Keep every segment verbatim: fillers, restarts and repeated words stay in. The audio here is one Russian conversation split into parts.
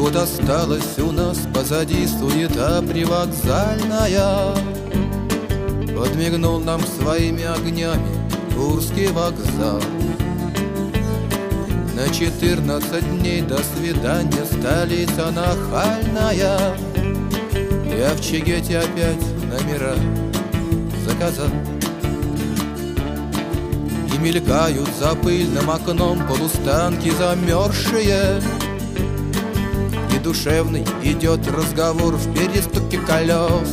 Вот осталась у нас позади суета привокзальная. Подмигнул нам своими огнями Курский вокзал. На четырнадцать дней до свидания, столица нахальная. Я в Чигете опять номера заказал. И мелькают за пыльным окном полустанки замерзшие. И душевный идет разговор в перестуке колес.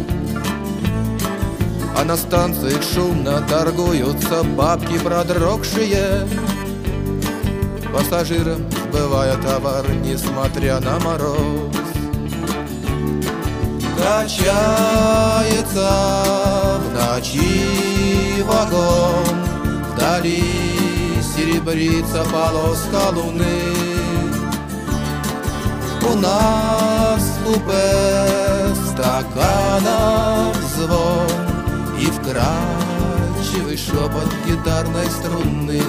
А на станциях шумно торгуются бабки продрогшие. Пассажирам сбывая товар, несмотря на мороз. Качается в ночи вагон, вдали серебрится полоска луны. У нас в купе стаканов звон и вкрадчивый шепот гитарной струны.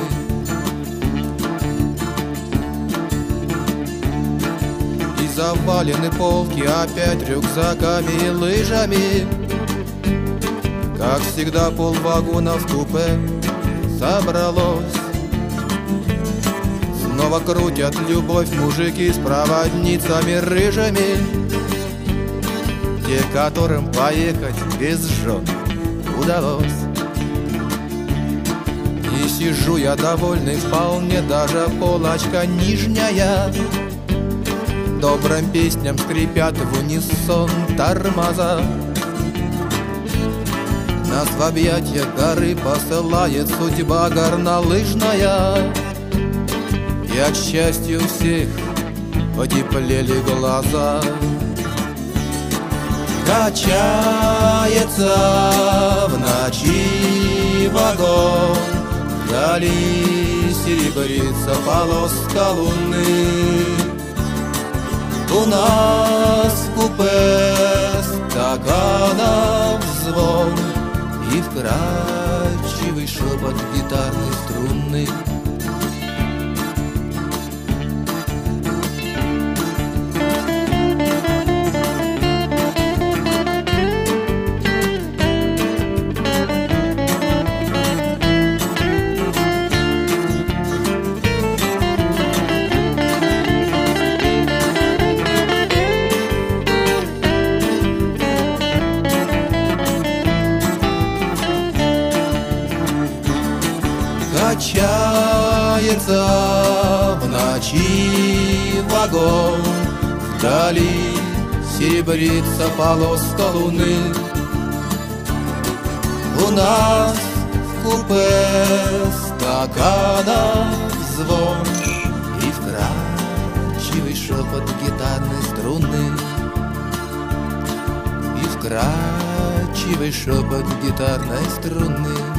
И завалены полки опять рюкзаками и лыжами. Как всегда полвагона в купе собралось. Снова крутят любовь мужики с проводницами рыжими, те, которым поехать без жен удалось. И сижу я довольный вполне, даже полочка нижняя. Добрым песням скрипят в унисон тормоза. Нас в объятья горы посылает судьба горнолыжная. И от счастья у всех потеплели глаза. Качается в ночи вагон, вдали серебрится полоска луны. У нас в купе стаканов звон и вкрадчивый шепот гитарной струны. Качается в ночи вагон, вдали серебрится полоска луны. У нас в купе стаканов звон и вкрадчивый шепот гитарной струны. И вкрадчивый шепот гитарной струны.